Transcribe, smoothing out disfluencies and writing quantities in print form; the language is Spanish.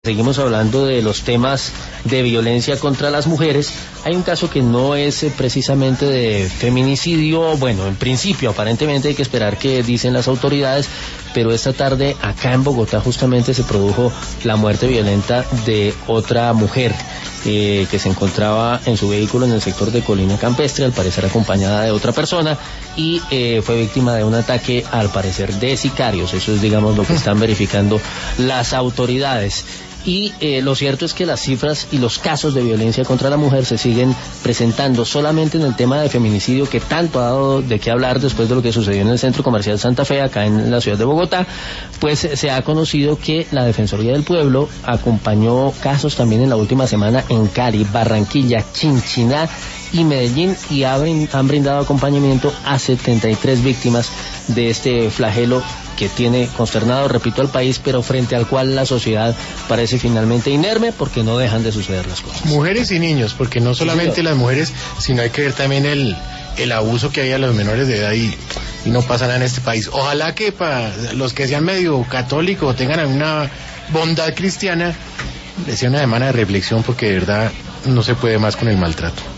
Seguimos hablando de los temas de violencia contra las mujeres. Hay un caso que no es precisamente de feminicidio. Bueno, en principio, aparentemente hay que esperar qué dicen las autoridades, pero esta tarde acá en Bogotá justamente se produjo la muerte violenta de otra mujer que se encontraba en su vehículo en el sector de Colina Campestre, al parecer acompañada de otra persona, y fue víctima de un ataque, al parecer, de sicarios. Eso es, digamos, lo que están verificando las autoridades. Y lo cierto es que las cifras y los casos de violencia contra la mujer se siguen presentando. Solamente en el tema de feminicidio, que tanto ha dado de qué hablar después de lo que sucedió en el Centro Comercial Santa Fe, acá en la ciudad de Bogotá, pues se ha conocido que la Defensoría del Pueblo acompañó casos también en la última semana en Cali, Barranquilla, Chinchiná y Medellín, y han brindado acompañamiento a 73 víctimas de este flagelo que tiene consternado, repito, al país, pero frente al cual la sociedad parece finalmente inerme, porque no dejan de suceder las cosas. Mujeres y niños, porque no solamente las mujeres, sino hay que ver también el abuso que hay a los menores de edad y no pasa nada en este país. Ojalá que para los que sean medio católicos o tengan una bondad cristiana, les sea una semana de reflexión, porque de verdad no se puede más con el maltrato.